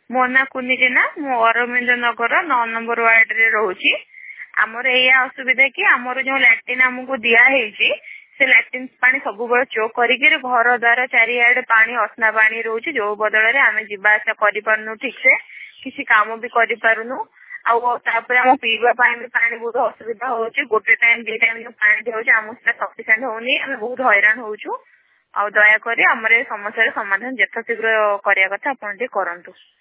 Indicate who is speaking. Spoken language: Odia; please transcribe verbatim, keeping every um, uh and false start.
Speaker 1: ମୋ ନା କୁନି ଜେନା, ମୁଁ ଅରବିନ୍ଦ ନଗର ନଅ ନମ୍ବର ୱାର୍ଡ ରେ ରହୁଛି। ଆମର ଏଇଆ ଅସୁବିଧା କି ଆମର ଯୋଉ ଲାଟ୍ରିନ୍ ଆମକୁ ଦିଆ ହେଇଛି ସେ ଲାଟ୍ରିନ୍ ପାଣି ସବୁବେଳେ ଚୋକ୍ କରିକି ଘର ଦ୍ୱାର ଚାରିଆଡେ ପାଣି ଅସନା ପାଣି ରହୁଛି, ଯୋଉ ବଦଳରେ ଆମେ ଯିବା ଆସିବା କରିପାରୁନୁ ଠିକ ସେ, କିଛି କାମ ବି କରିପାରୁନୁ। ଆଉ ତାପରେ ଆମ ପିଇବା ପାଇଁ ବି ପାଣି ବହୁତ ଅସୁବିଧା ହଉଛି। ଗୋଟେ ଟାଇମ ଦି ଟାଇମ ଯୋଉ ପାଣି ଦିଆହଉଛି ଆମକୁ ସେଟା ସଫିସିଏଣ୍ଟ ହଉନି, ଆମେ ବହୁତ ହଇରାଣ ହଉଛୁ। ଆଉ ଦୟାକରି ଆମର ଏ ସମସ୍ୟାର ସମାଧାନ ଯଥାଶୀଘ୍ର କରିବା କଥା ଆପଣ ଟିକେ କରନ୍ତୁ।